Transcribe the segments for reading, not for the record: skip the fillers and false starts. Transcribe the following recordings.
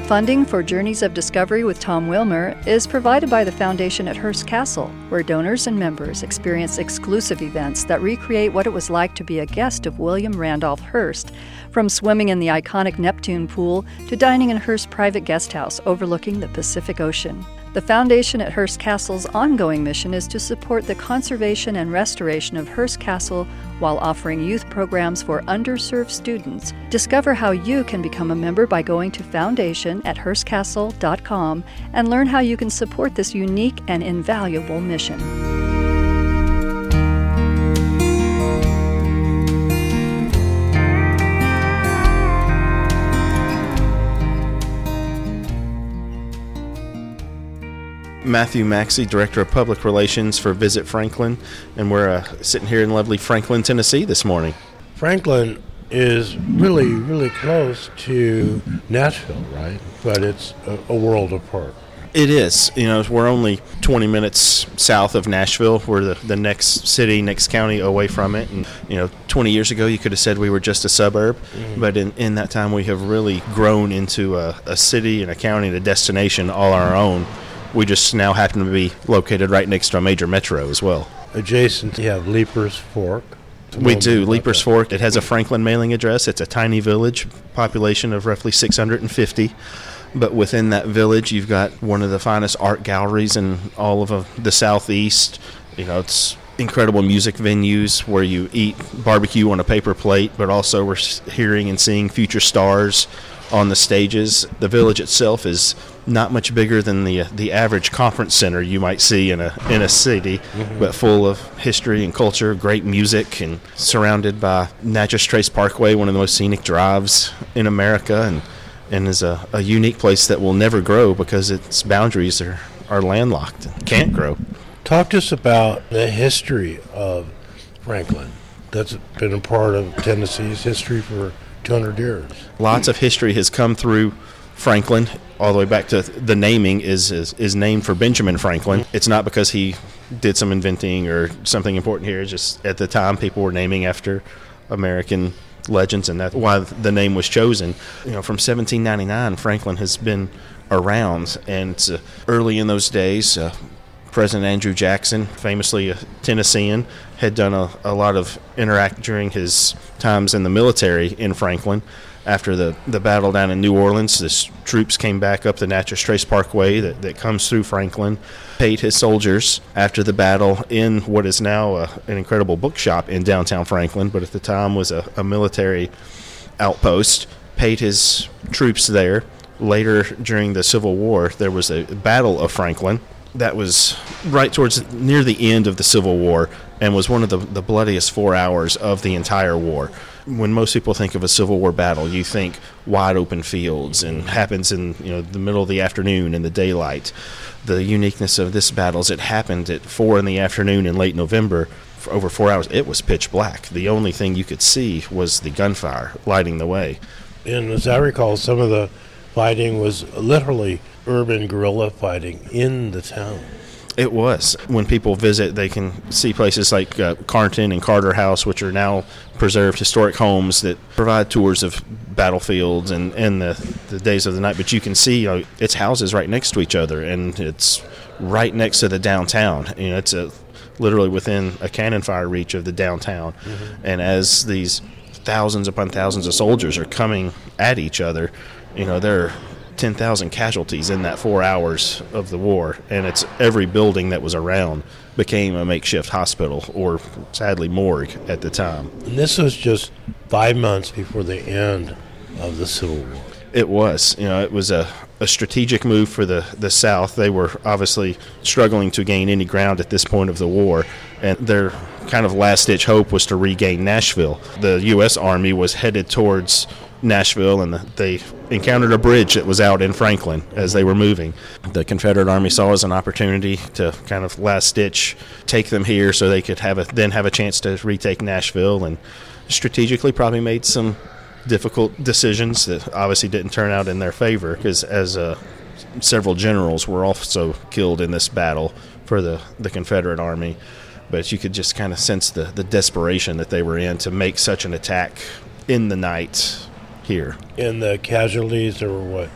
Funding for Journeys of Discovery with Tom Wilmer is provided by the Foundation at Hearst Castle, where donors and members experience exclusive events that recreate what it was like to be a guest of William Randolph Hearst, from swimming in the iconic Neptune pool to dining in Hearst's private guest house overlooking the Pacific Ocean. The Foundation at Hearst Castle's ongoing mission is to support the conservation and restoration of Hearst Castle while offering youth programs for underserved students. Discover how you can become a member by going to foundation@hearstcastle.com and learn how you can support this unique and invaluable mission. Matthew Maxey, Director of Public Relations for Visit Franklin, and we're sitting here in lovely Franklin, Tennessee this morning. Franklin is really, really close to Nashville, right? But it's a world apart. It is. We're only 20 minutes south of Nashville. We're the next city, next county away from it. And, 20 years ago, you could have said we were just a suburb. Mm-hmm. But in that time, we have really grown into a city and a county and a destination all on our own. We just now happen to be located right next to a major metro as well. Adjacent, you have Leapers Fork. We do. Leapers Fork. It has a Franklin mailing address. It's a tiny village, population of roughly 650. But within that village, you've got one of the finest art galleries in all of the Southeast. It's incredible music venues where you eat barbecue on a paper plate, but also we're hearing and seeing future stars on the stages. The village itself is not much bigger than the average conference center you might see in a city, mm-hmm. but full of history and culture, great music, and surrounded by Natchez Trace Parkway, one of the most scenic drives in America, and is a unique place that will never grow because its boundaries are landlocked and can't grow. Talk to us about the history of Franklin. That's been a part of Tennessee's history for 200 years. Lots of history has come through Franklin, all the way back to the naming is named for Benjamin Franklin. It's not because he did some inventing or something important here. It's just at the time people were naming after American legends, and that's why the name was chosen. From 1799, Franklin has been around, and early in those days, President Andrew Jackson, famously a Tennessean, had done a lot of interact during his times in the military in Franklin. After the battle down in New Orleans, the troops came back up the Natchez Trace Parkway that comes through Franklin, paid his soldiers after the battle in what is now an incredible bookshop in downtown Franklin, but at the time was a military outpost, paid his troops there. Later, during the Civil War, there was a Battle of Franklin that was right towards near the end of the Civil War and was one of the bloodiest 4 hours of the entire war. When most people think of a Civil War battle, you think wide open fields and happens in the middle of the afternoon in the daylight. The uniqueness of this battle is it happened at 4 p.m. in late November. For over 4 hours, it was pitch black. The only thing you could see was the gunfire lighting the way. And as I recall, some of the fighting was literally urban guerrilla fighting in the town. It was. When people visit, they can see places like Carnton and Carter House, which are now preserved historic homes that provide tours of battlefields and the days of the night. But you can see it's houses right next to each other, and it's right next to the downtown. It's literally within a cannon fire reach of the downtown. Mm-hmm. And as these thousands upon thousands of soldiers are coming at each other, there are 10,000 casualties in that 4 hours of the war, and it's every building that was around became a makeshift hospital or, sadly, morgue at the time. And this was just 5 months before the end of the Civil War. It was. It was a strategic move for the South. They were obviously struggling to gain any ground at this point of the war, and their kind of last-ditch hope was to regain Nashville. The U.S. Army was headed towards Nashville, and they encountered a bridge that was out in Franklin as they were moving. The Confederate Army saw it as an opportunity to kind of last-ditch take them here so they could have a chance to retake Nashville, and strategically probably made some difficult decisions that obviously didn't turn out in their favor, because several generals were also killed in this battle for the Confederate Army. But you could just kind of sense the desperation that they were in to make such an attack in the night here. And the casualties, there were,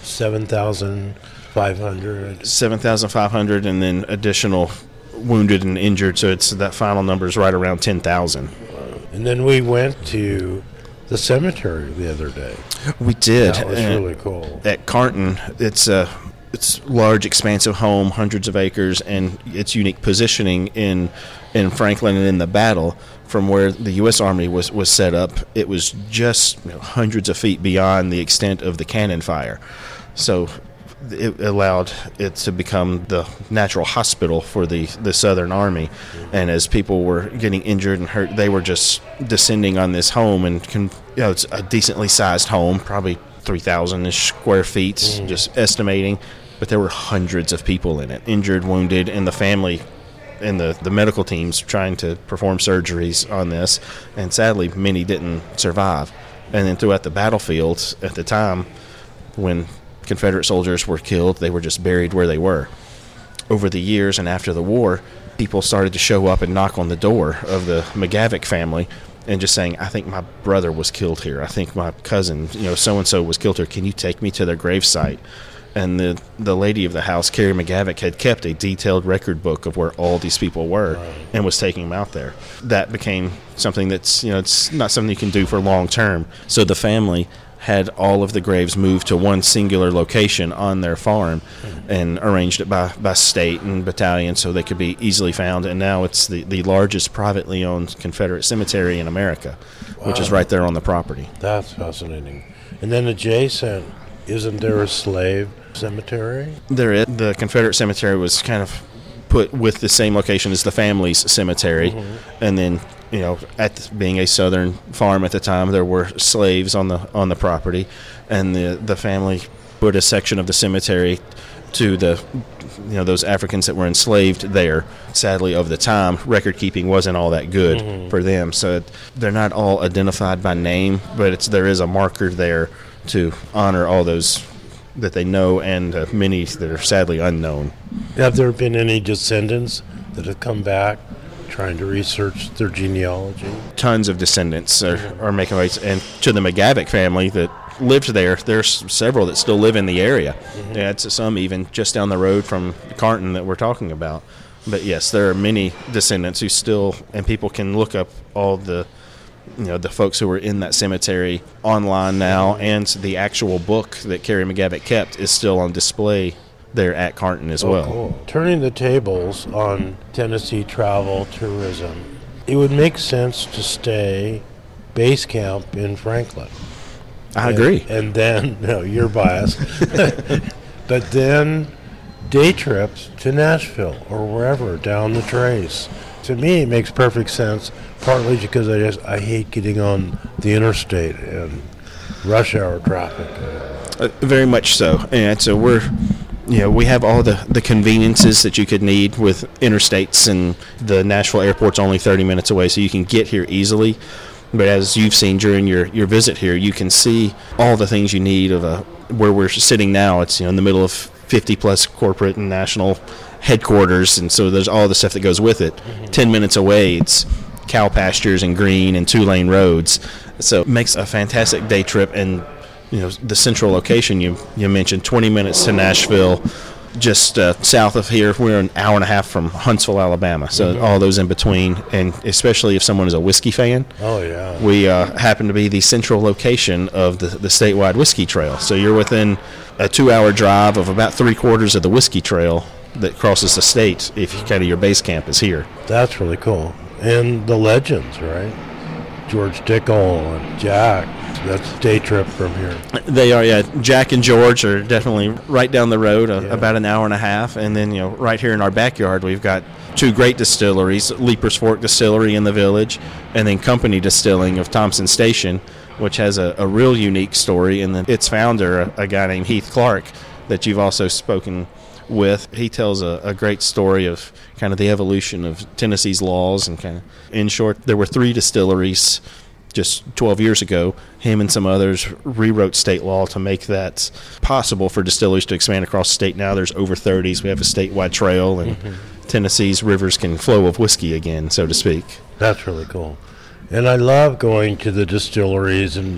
7,500. 7,500, and then additional wounded and injured. So it's that final number is right around 10,000. And then we went to the cemetery the other day. We did. That was really cool. At Carton, it's a large, expansive home, hundreds of acres, and its unique positioning in Franklin and in the battle from where the U.S. Army was set up. It was just hundreds of feet beyond the extent of the cannon fire. So it allowed it to become the natural hospital for the Southern Army. And as people were getting injured and hurt, they were just descending on this home. And it's a decently sized home, probably 3,000-ish square feet, just estimating. But there were hundreds of people in it, injured, wounded, and the family and the medical teams trying to perform surgeries on this. And sadly, many didn't survive. And then throughout the battlefield at the time, when Confederate soldiers were killed, they were just buried where they were. Over the years and after the war, people started to show up and knock on the door of the McGavick family and just saying, I think my brother was killed here. I think my cousin, so-and-so was killed here. Can you take me to their gravesite? And the lady of the house, Carrie McGavick, had kept a detailed record book of where all these people were and was taking them out there. That became something that's, it's not something you can do for long term. So the family had all of the graves moved to one singular location on their farm and arranged it by state and battalion so they could be easily found. And now it's the largest privately owned Confederate cemetery in America, which is right there on the property. That's fascinating. And then adjacent, isn't there a slave cemetery? There is. The Confederate cemetery was kind of put with the same location as the family's cemetery. And then being a Southern farm at the time, there were slaves on the property, and the family put a section of the cemetery to those Africans that were enslaved there. Sadly, over the time, record keeping wasn't all that good for them, so they're not all identified by name, but there is a marker there to honor all those that they know and many that are sadly unknown. Have there been any descendants that have come back trying to research their genealogy? Tons of descendants are making ways, and to the McGavick family that lived there, there's several that still live in the area. Yeah, it's some even just down the road from Carton that we're talking about. But yes, there are many descendants who still, and people can look up all the folks who were in that cemetery online now, and the actual book that Carrie McGavick kept is still on display there at Carton as well. Cool. Turning the tables on Tennessee travel tourism, it would make sense to stay base camp in Franklin. I agree. And then, you're biased, but then day trips to Nashville or wherever down the trace. To me, it makes perfect sense, partly because I hate getting on the interstate and rush hour traffic. Very much so. And so we have all the conveniences that you could need with interstates, and the Nashville airport's only 30 minutes away, so you can get here easily. But as you've seen during your visit here, you can see all the things you need where we're sitting now. It's in the middle of 50-plus corporate and national headquarters, and so there's all the stuff that goes with it. 10 minutes away, it's cow pastures and green and 2-lane roads. So it makes a fantastic day trip. And the central location you mentioned, 20 minutes to Nashville, just south of here. We're an hour and a half from Huntsville, Alabama. So all those in between, and especially if someone is a whiskey fan. Oh, yeah. We happen to be the central location of the statewide whiskey trail. So you're within a 2-hour drive of about 3/4 of the whiskey trail that crosses the state if kind of your base camp is here. That's really cool. And the legends, right? George Dickel and Jack. That's a day trip from here. They are, yeah. Jack and George are definitely right down the road, about an hour and a half. And then, right here in our backyard, we've got 2 great distilleries, Leaper's Fork Distillery in the village, and then Company Distilling of Thompson Station, which has a real unique story. And then its founder, a guy named Heath Clark, that you've also spoken with. He tells a great story of kind of the evolution of Tennessee's laws, and kind of, in short, there were 3 distilleries just 12 years ago. Him and some others rewrote state law to make that possible for distilleries to expand across the state. Now there's over 30s. We have a statewide trail, and Tennessee's rivers can flow of whiskey again, so to speak. That's really cool. And I love going to the distilleries and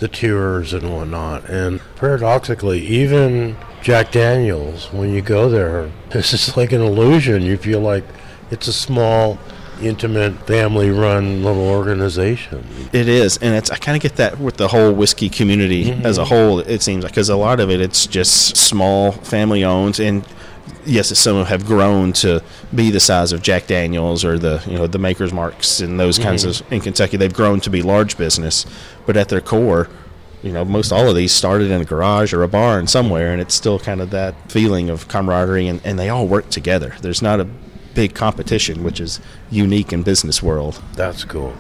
the tours and whatnot. And paradoxically, even Jack Daniels, when you go there, it's just like an illusion. You feel like it's a small, intimate, family-run little organization. It is, and I kind of get that with the whole whiskey community as a whole. It seems like, because a lot of it's just small, family-owned, and yes, some have grown to be the size of Jack Daniels or the Maker's Marks and those kinds of in Kentucky. They've grown to be large business, but at their core, most all of these started in a garage or a barn somewhere, and it's still kind of that feeling of camaraderie, and they all work together. There's not a big competition, which is unique in business world. That's cool.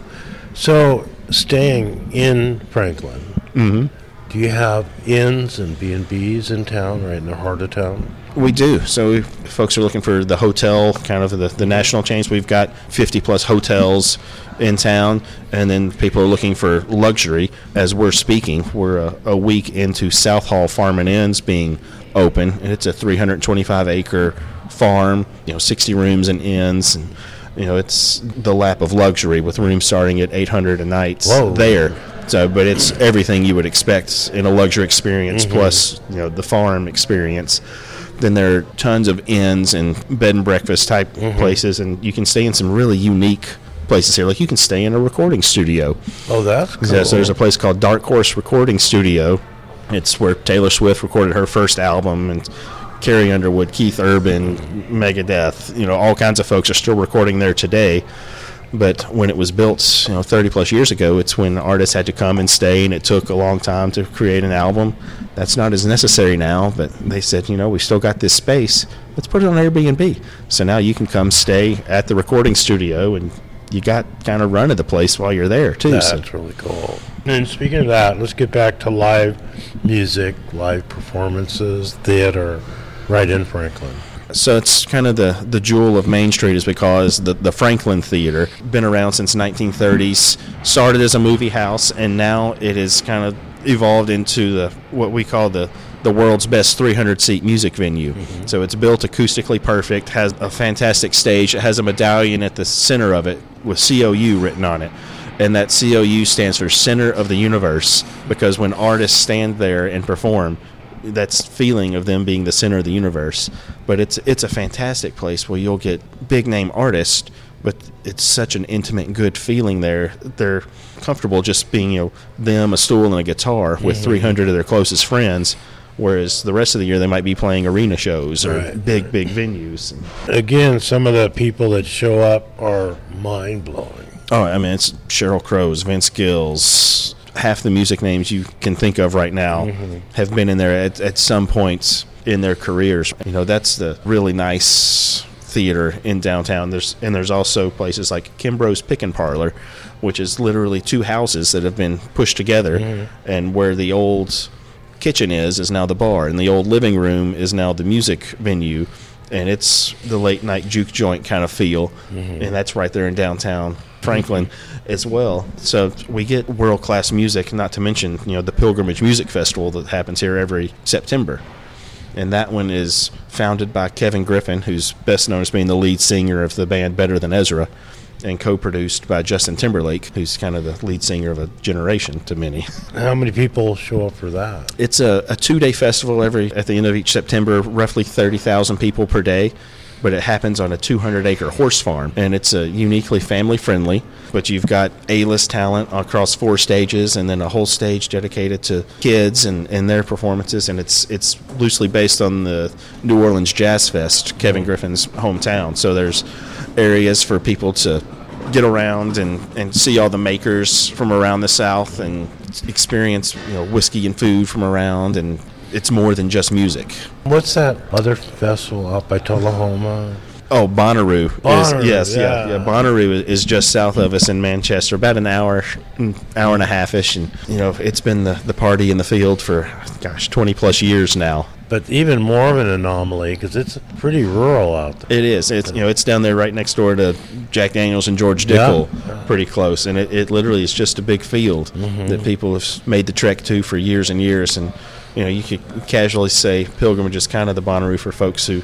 So, staying in Franklin, do you have inns and B&Bs in town, right in the heart of town? We do. So if folks are looking for the hotel, kind of the national chains, we've got 50-plus hotels in town, and then people are looking for luxury. As we're speaking, we're a week into South Hall Farm and Inns being open, and it's a 325-acre farm, 60 rooms and inns, and it's the lap of luxury with rooms starting at $800 a night there. So, but it's everything you would expect in a luxury experience, plus the farm experience. Then there are tons of inns and bed and breakfast type places, and you can stay in some really unique places here. Like you can stay in a recording studio. Oh, that's cool. Yeah, so there's a place called Dark Horse Recording Studio. It's where Taylor Swift recorded her first album, and Carrie Underwood, Keith Urban, Megadeth, all kinds of folks are still recording there today. But when it was built, 30 plus years ago, it's when artists had to come and stay, and it took a long time to create an album. That's not as necessary now, but they said, we still got this space. Let's put it on Airbnb. So now you can come stay at the recording studio, and you got kind of run of the place while you're there, too. That's really cool. And speaking of that, let's get back to live music, live performances, theater, right in Franklin. So it's kind of the jewel of Main Street, is because the Franklin Theater, been around since 1930s, started as a movie house, and now it has kind of evolved into what we call the world's best 300-seat music venue. So it's built acoustically perfect, has a fantastic stage. It has a medallion at the center of it with COU written on it. And that COU stands for Center of the Universe, because when artists stand there and perform, that's feeling of them being the center of the universe. But it's a fantastic place where you'll get big name artists, but it's such an intimate, good feeling there. They're comfortable just being them, a stool, and a guitar with 300 of their closest friends, whereas the rest of the year they might be playing arena shows or big venues. Again, some of the people that show up are mind-blowing. Oh, I mean, it's Sheryl Crow's, Vince Gill's. Half the music names you can think of right now have been in there at some points in their careers. That's the really nice theater in downtown. There's also places like Kimbrough's Pick-and Parlor, which is literally two houses that have been pushed together, and where the old kitchen is now the bar, and the old living room is now the music venue, and it's the late night juke joint kind of feel, and that's right there in downtown Franklin as well. So we get world-class music, not to mention the Pilgrimage Music Festival that happens here every September, and that one is founded by Kevin Griffin, who's best known as being the lead singer of the band Better Than Ezra, and co-produced by Justin Timberlake, who's kind of the lead singer of a generation to many. How many people show up for that? It's a 2-day festival at the end of each September, roughly 30,000 people per day. But it happens on a 200-acre horse farm, and it's uniquely family-friendly. But you've got A-list talent across 4 stages, and then a whole stage dedicated to kids and their performances. And it's loosely based on the New Orleans Jazz Fest, Kevin Griffin's hometown. So there's areas for people to get around and see all the makers from around the South and experience whiskey and food from around, and it's more than just music. What's that other festival out by Tullahoma? Oh, Bonnaroo. Bonnaroo, Yeah. Bonnaroo is just south of us in Manchester, about an hour and a half-ish. And, it's been the party in the field for, 20 plus years now. But even more of an anomaly, because it's pretty rural out there. It is. It's down there right next door to Jack Daniels and George Dickel, pretty close. And it literally is just a big field that people have made the trek to for years and years. And, you could casually say Pilgrimage is kind of the Bonnaroo for folks who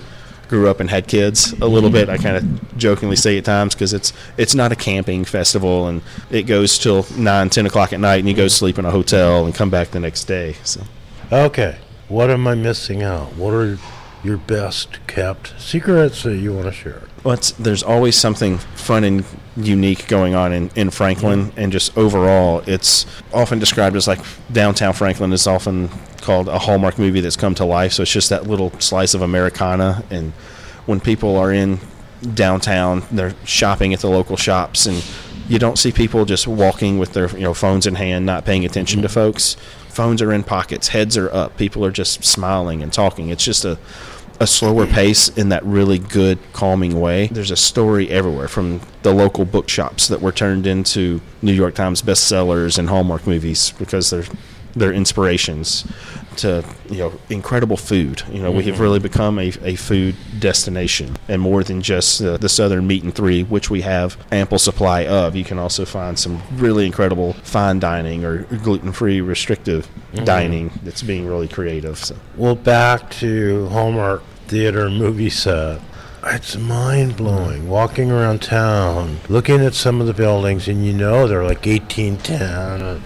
grew up and had kids a little bit. I kind of jokingly say at times because it's not a camping festival, and it goes till 9, 10 o'clock at night, and you go sleep in a hotel and come back the next day. So, Okay, what am I missing out? What are your best kept secrets that you want to share? well, there's always something fun and unique going on in Franklin, and just overall, it's often described as like downtown Franklin is often called a Hallmark movie that's come to life. So it's just that little slice of Americana, and when people are in downtown, they're shopping at the local shops, and you don't see people just walking with their phones in hand, not paying attention to folks. Phones are in pockets, heads are up, people are just smiling and talking. It's just a slower pace in that really good, calming way. There's a story everywhere, from the local bookshops that were turned into New York Times bestsellers and Hallmark movies because they're inspirations, to incredible food. We have really become a food destination, and more than just the Southern Meat and Three, which we have ample supply of. You can also find some really incredible fine dining or gluten-free restrictive dining that's being really creative. So. Well, back to Hallmark Theater movie set. It's mind-blowing walking around town, looking at some of the buildings, and they're like 1810 or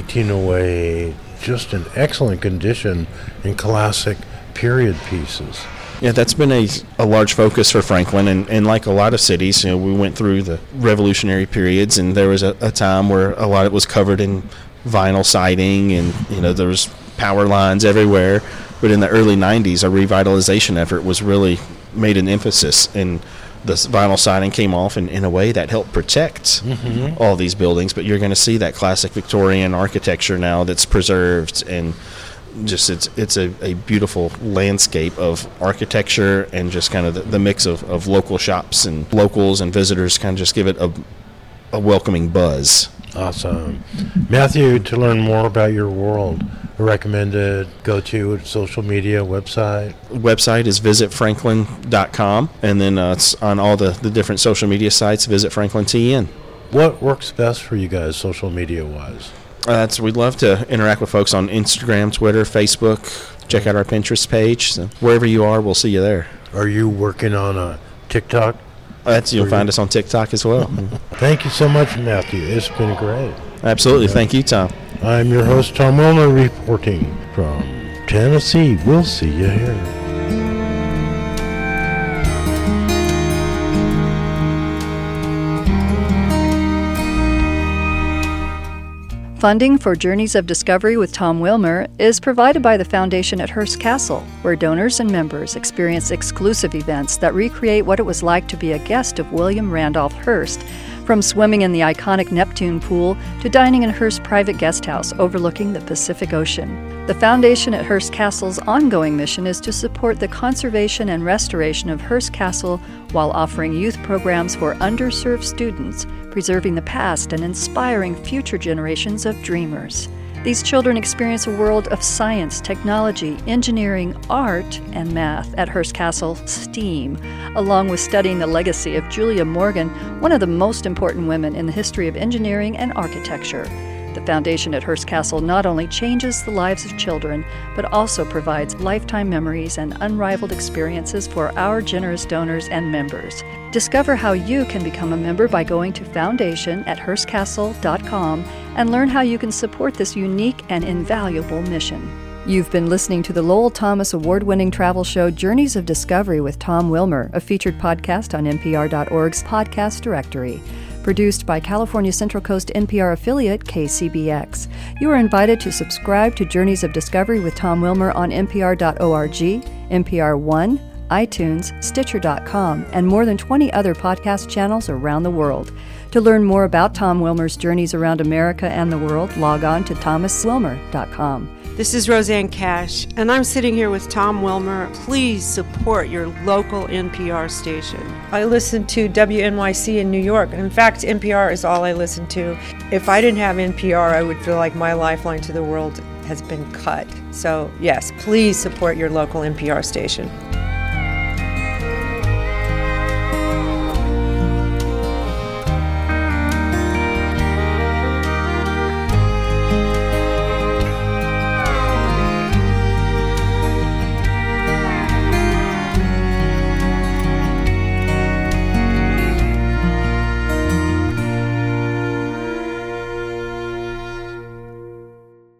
1808. Just in excellent condition in classic period pieces. Yeah, that's been a large focus for Franklin, and like a lot of cities, we went through the revolutionary periods, and there was a time where a lot of it was covered in vinyl siding, and there was power lines everywhere. But in the early 90s, a revitalization effort was really made an emphasis, and the vinyl siding came off, and in a way that helped protect all these buildings. But you're going to see that classic Victorian architecture now that's preserved, and just it's a beautiful landscape of architecture, and just kind of the mix of local shops and locals and visitors kind of just give it a welcoming buzz. Awesome. Matthew, to learn more about your world, recommended go-to social media website? Website is visitfranklin.com, and then it's on all the different social media sites. Visit Franklin TN. What works best for you guys social media-wise? We'd love to interact with folks on Instagram, Twitter, Facebook. Check out our Pinterest page. So wherever you are, we'll see you there. Are you working on a TikTok? You'll find us on TikTok as well. Thank you so much, Matthew. It's been great. Absolutely. Thank you, Tom. I'm your host, Tom Wilmer, reporting from Tennessee. We'll see you here. Funding for Journeys of Discovery with Tom Wilmer is provided by the Foundation at Hearst Castle, where donors and members experience exclusive events that recreate what it was like to be a guest of William Randolph Hearst, from swimming in the iconic Neptune pool to dining in Hearst private guest house overlooking the Pacific Ocean. The Foundation at Hearst Castle's ongoing mission is to support the conservation and restoration of Hearst Castle while offering youth programs for underserved students, preserving the past and inspiring future generations of dreamers. These children experience a world of science, technology, engineering, art, and math at Hearst Castle STEAM, along with studying the legacy of Julia Morgan, one of the most important women in the history of engineering and architecture. The Foundation at Hearst Castle not only changes the lives of children, but also provides lifetime memories and unrivaled experiences for our generous donors and members. Discover how you can become a member by going to foundation@hearstcastle.com and learn how you can support this unique and invaluable mission. You've been listening to the Lowell Thomas award-winning travel show Journeys of Discovery with Tom Wilmer, a featured podcast on NPR.org's podcast directory. Produced by California Central Coast NPR affiliate KCBX. You are invited to subscribe to Journeys of Discovery with Tom Wilmer on NPR.org, NPR One, iTunes, Stitcher.com, and more than 20 other podcast channels around the world. To learn more about Tom Wilmer's journeys around America and the world, log on to thomaswilmer.com. This is Roseanne Cash, and I'm sitting here with Tom Wilmer. Please support your local NPR station. I listen to WNYC in New York. In fact, NPR is all I listen to. If I didn't have NPR, I would feel like my lifeline to the world has been cut. So, yes, please support your local NPR station.